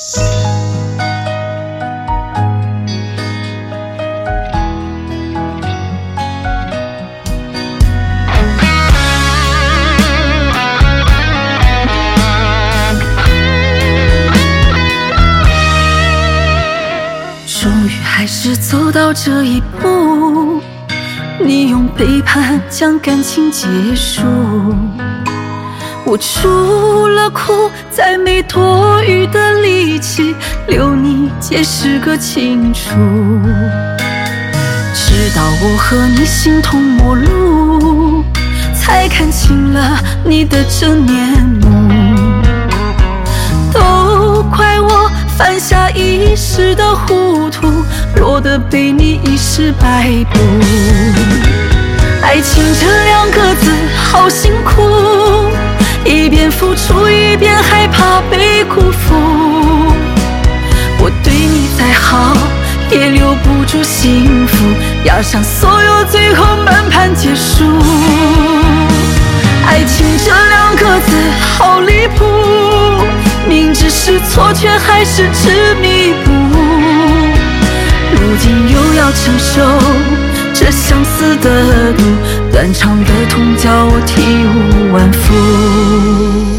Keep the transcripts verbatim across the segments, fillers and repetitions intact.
终于还是走到这一步，你用背叛将感情结束。我除了哭，再没多余的力气留你解释个清楚。直到我和你形同陌路，才看清了你的真面目。都怪我犯下一时的糊涂，落得被你一时摆布。爱情这两个字好辛苦，一边付出一边害怕被辜负。我对你再好也留不住幸福，押上所有最后满盘皆输。爱情这两个字好离谱，明知是错却还是执迷不悟。如今又要承受这相思的毒，断肠的痛叫我体无完肤。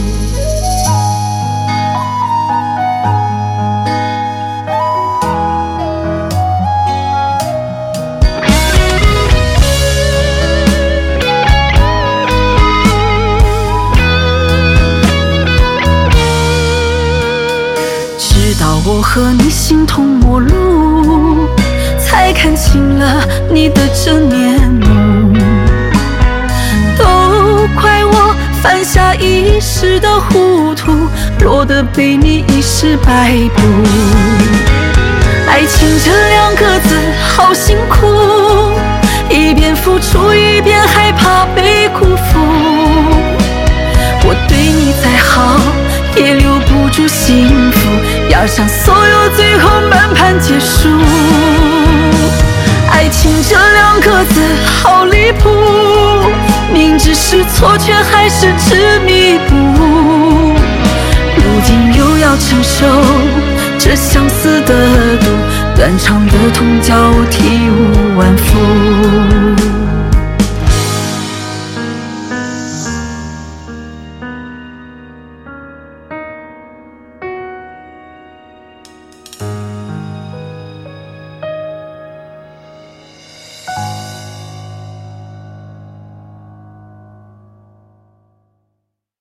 直到我和你形同陌路，才看清了你的真面目。都怪我犯下一时的糊涂，落得被你一时摆布。爱情这两个字好辛苦，一边付出一边害怕被辜负。我对你再好也留不住幸福，押上所有最后满盘皆输。爱情这两个字好离谱，明知是错却还是执迷不悟。如今又要承受这相思的毒，断肠的痛叫我体无完肤。